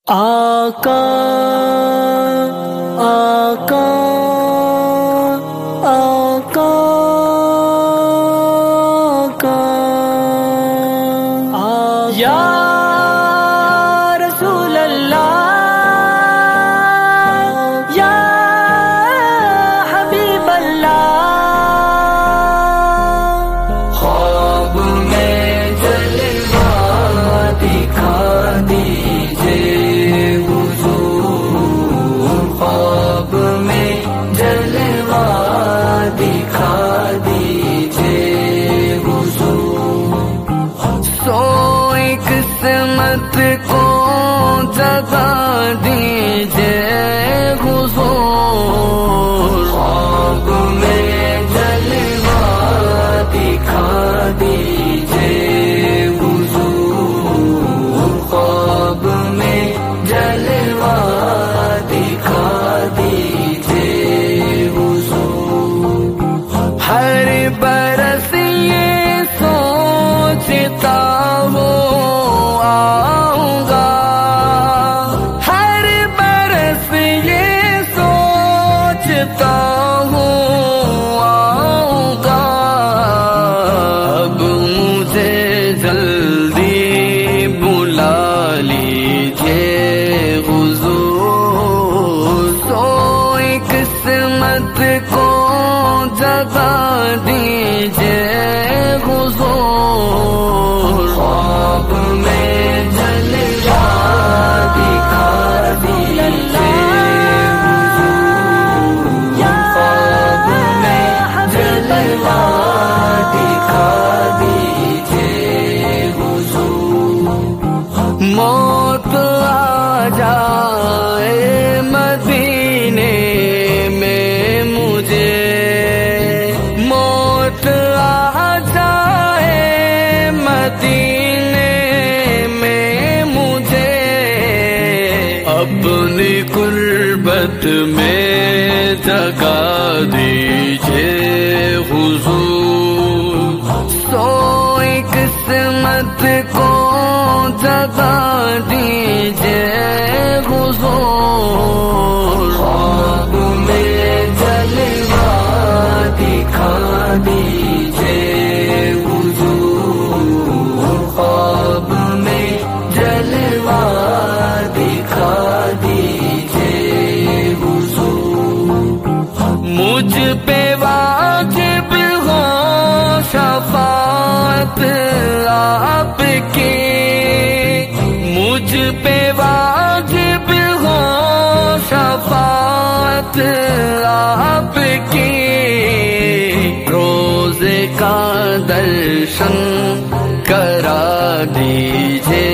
آقا آقا آقا آقا یا رسول اللہ یا حبیب اللہ، خواب میں جلوہ دکھا دیجئے حضور، خواب میں جلوہ دکھا دیجئے حضور، سوئی قسمت کو جگا دیجئے حضور، خواب میں جلوہ دکھا دیجئے حضور، خواب میں جلوہ دکھا دیجئے حضور، ہر برس یہ سوچتا ہوں آؤں گا، ہر برس یہ سوچتا ہوں آؤں گا، اب مجھے جلدی بلا لیجئے حضور، سوئی قسمت کو جگا دیجئے حضور، خواب میں جلوہ دکھا دیجئے حضور، خواب میں جلوہ دکھا دیجئے حضور، موت آ جائے مدینے میں مجھے، موت آ جائے مدینے میں مجھے، اپنی قربت میں جگا دیجئے حضور، سوئی قسمت کو جگا دیجئے حضور، خواب میں جلوہ دکھا دیجئے حضور، خواب میں جلوہ دکھا دیجئے حضور، مجھ پہ واجب ہو شفاعت آپ کی، مجھ پہ واجب ہو شفاعت آپ کی، روزے کا درشن کرا دیجئے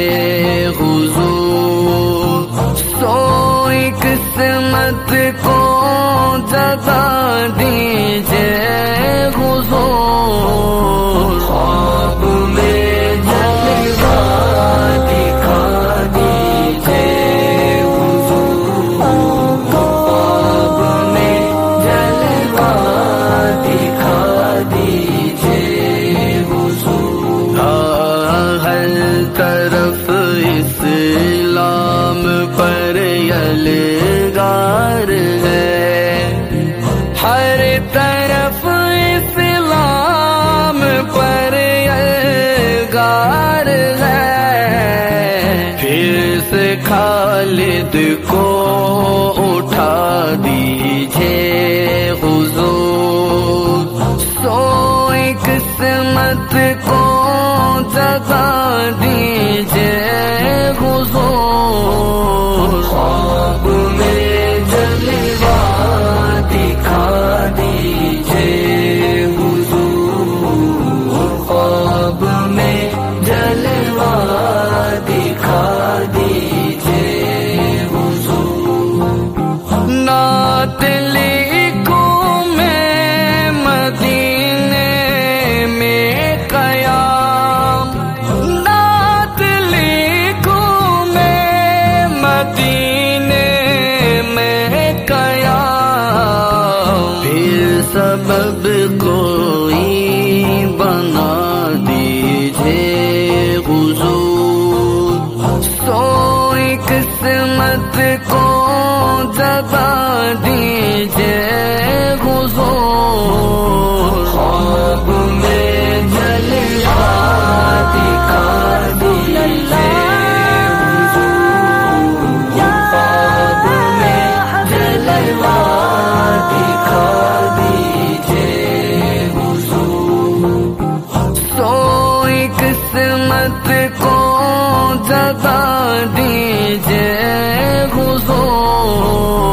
حضور، سوئی قسمت کو جگا دیجئے حضور، خواب میں جلوہ دکھا دیجئے حضور، خواب میں جلوہ دکھا دیجئے حضور، ہر طرف اسلام پر یلغار ہے، ہر طرف اسلام پر یلغار ہے، پھر سے خالد کو اٹھا دیجئے حضور، سوئی قسمت کو جگا دیجئے حضور، خواب میں جلوہ دکھا دیجئے حضور، خواب میں جلوہ دکھا دیجئے حضور، نعت لکھوں میں مدینے میں قیام، نعت لکھوں میں مدینے میں قیام، پھر سبب کوئی بنا دیجئے حضور، سوئی قسمت قسمت کو جگا دیجئے حضور، خواب میں جلوہ دکھا دیجئے حضور، خواب میں جلوہ دکھا دیجئے حضور، سوئی قسمت کو جگا دیجئے حضور،